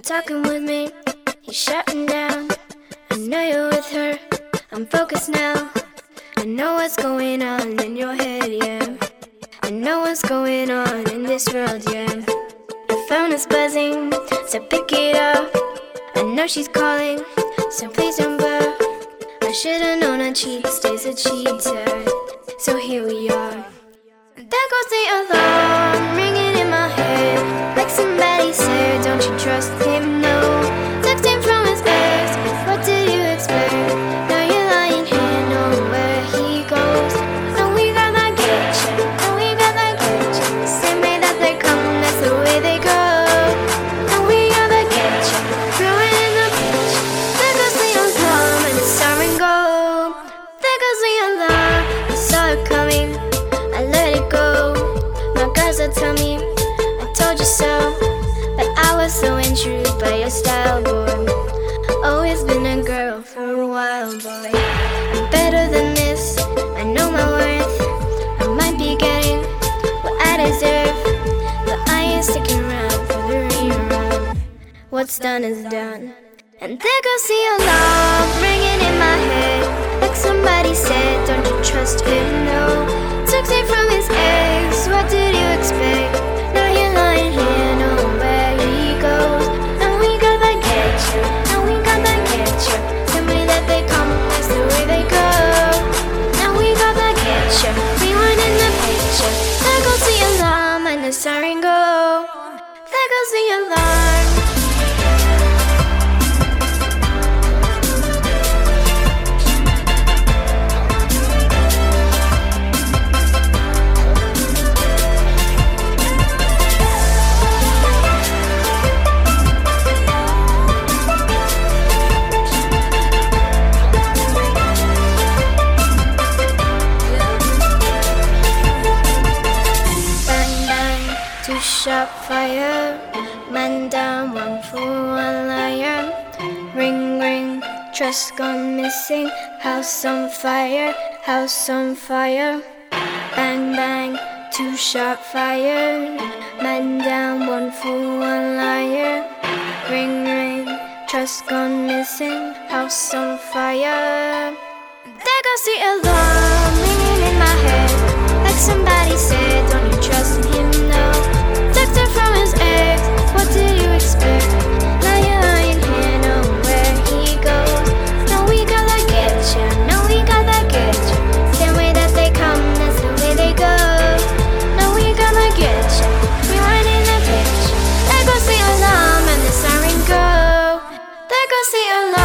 talking with me, you're shutting down. I know you're with her, I'm focused now. I know what's going on in your head, yeah. I know what's going on in this world, yeah. Your phone is buzzing, so pick it up. I know she's calling, so please don't bluff. I should've known a cheat stays a cheater, so here we are. There goes the alarm, ringing in my head. Like somebody said, don't you trust him, no. Texting from his ex, what did you expect? Now you're lying here, know where he goes. No, we got that getcha, no, we got that getcha. Same way that they come, that's the way they go. No, we got that getcha, throwing in the pitch. There goes the alarm and the siren go. There goes the alarm, I saw it coming, I let it go. My guys will tell me, I told you so. But I was so intrigued by your style, boy. Always been a girl for a while, boy. I'm better than this, I know my worth. I might be getting what I deserve, but I ain't sticking around for the rerun. What's done is done. And there goes the alarm, ringing in my head. Like somebody said, don't you trust him, no. Texting from his ex, what did you expect? Now you're lying here, know where he goes. Now we got that getcha, now we got that getcha. Same way that they come, that's the way they go. Now we got that getcha, we weren't in the picture. There goes the alarm and the siren go. There goes the alarm. Shot fire, man down, 1 fool, 1 liar. Ring ring, trust gone missing. House on fire, house on fire. Bang bang, 2 shot fire. Man down, 1 fool, 1 liar. Ring ring, trust gone missing. House on fire. There goes the alarm, ringing in my head. Like somebody said, don't you trust him, no. Texting from his ex, what did you expect? Now you're lying here, know where he goes. Now we got that getcha, now we got that getcha. Same way that they come, that's the way they go. Now we got that getcha, we weren't in the picture. There goes the alarm and the siren go. There goes the alarm.